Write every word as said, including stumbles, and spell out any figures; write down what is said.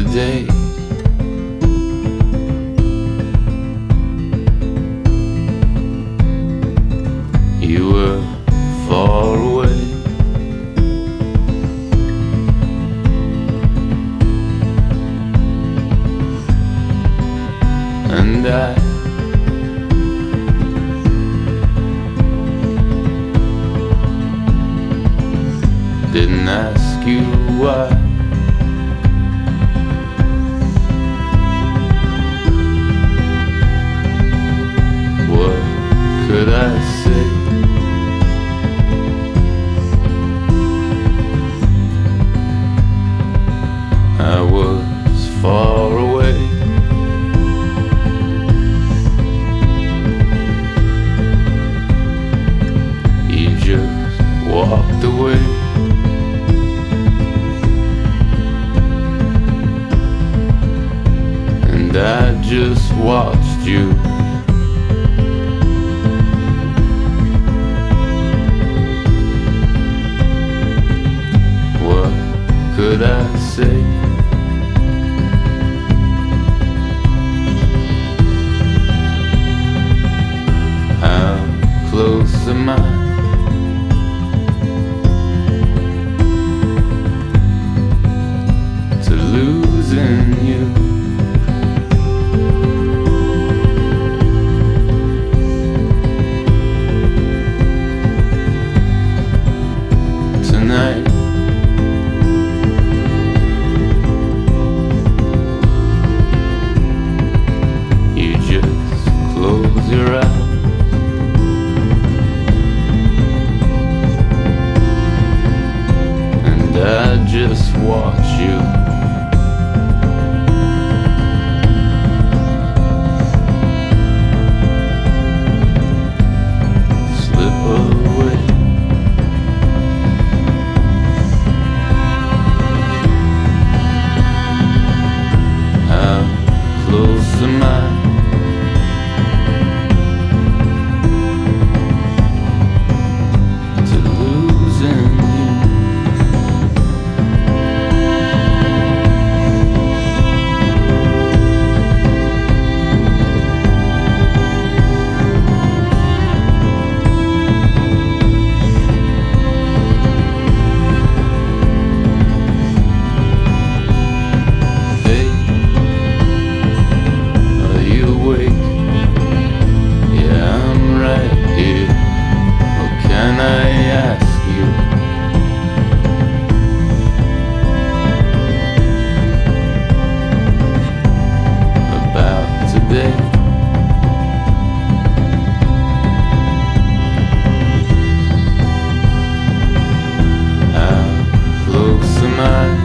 day. You were far away, and I didn't ask you why. What could I say? I was far away, you just walked away, and I just watched you. What could I say? How close am I to losing you? Tonight you just close your eyes, and I just watch you. Slip away. How close am I to losing you? Hey, are you awake? Yeah, I'm right here. What can I ask you? About today? How close am I